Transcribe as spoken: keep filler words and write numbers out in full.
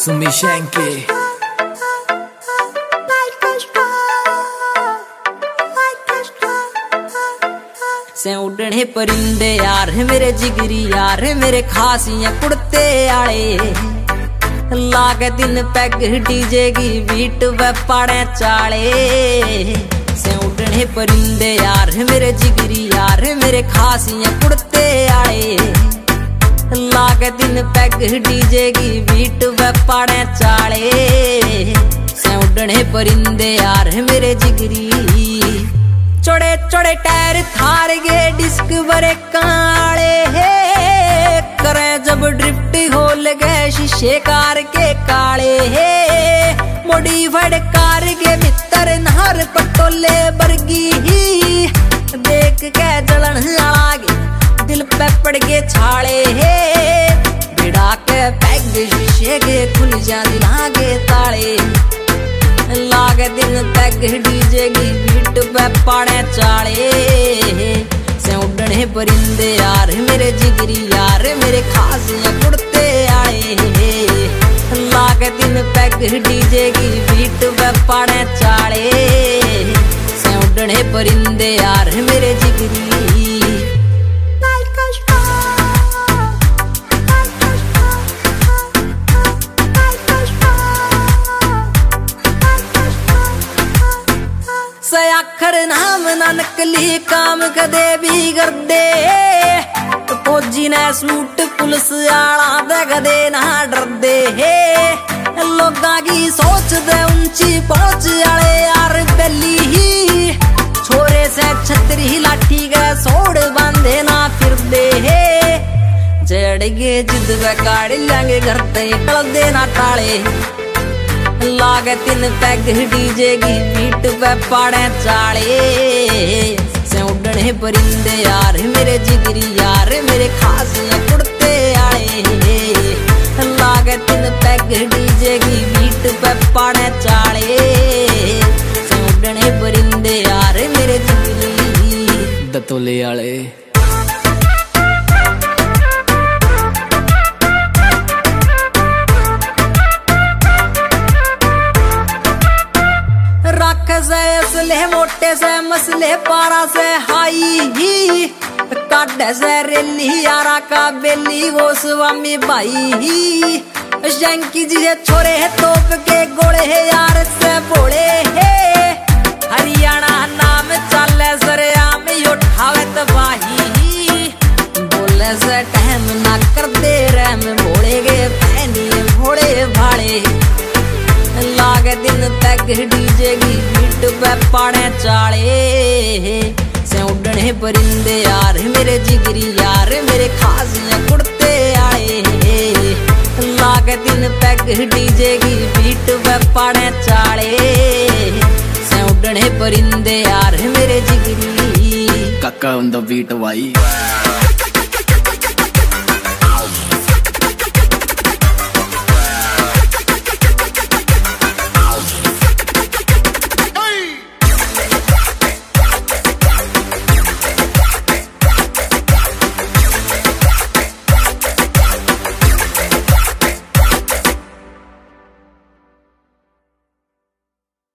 Sumishenke से उड़ने परिंदे यार है मेरे जिगरी यार है मेरे खासियां कुड़ते आले लागे दिन पैग डीजे की बीट वे पाड़े चाले से उड़ने परिंदे यार है मेरे जिगरी यार है मेरे खासियां कुड़ते आले लागे दिन पैग डीजे की बीट वे पाड़े चाले से उड़ने परिंदे यार है मेरे जिगरी चौड़े चौड़े टायर थार गे डिस्क बरे काले हे करे जब ड्रिफ्ट खोल गए शीशे कार के काले हे मॉडिफाइड कार के भीतर नहर पटोले बरगी ही देख के जलन आगे दिल पे पड़ गए छाले हे बिड़ा के पैग शीशे के खुल जा दिलागे ताले लागे दिन पैग डीजे की बीट पे पाड़े चाले से उड़ने परिंदे यार मेरे जिगरी यार मेरे खासियां कुड़ते आए लागे दिन पैग डीजे की बीट पे पाड़े चाले से उड़ने परिंदे यार मेरे जिगरी आखर नाम ना नकली काम कदे भी कर दे फौजी ने सूट पुलिस आला दे कदे ना डर दे लोगा की सोच दे ऊंची पहुंच आले यार बेली ही छोरे से छतरी लाठी के सोड़ बांधे ना फिर दे जड़ गे जिद वे गाड़ी लेंगे घर ते कल दे ना टाले लागे तीन पैग डीजे की बीट पे पाड़े चाले से उड़ने परिंदे यार मेरे जिगरी यार मेरे खासियां कुड़ते आए लागे तीन पैग डीजे की बीट पे पाड़े चाले से उड़ने परिंदे यार मेरे जिगरी दतोले आले से असले मोटे से मसले पारा से हाई ही काटे से रेली यारा का बेली वो स्वामी भाई ही शंकी जी से छोरे है तोप के गोले है यार से बोले है हरियाणा नाम चले सरे आम उठावे तबाही बोले से टहम ना कर दे रहे में भोले गे पहनी भोले भाड़े लागे दिन पैग डीजे की बीट पे पाड़े चाले से उड़ने परिंदे यार मेरे जिगरी यार मेरे खासियां कुड़ते आए लागे दिन पैग डीजे की बीट पे पाड़े चाले से उड़ने परिंदे यार मेरे जिगरी काका on the beat भाई।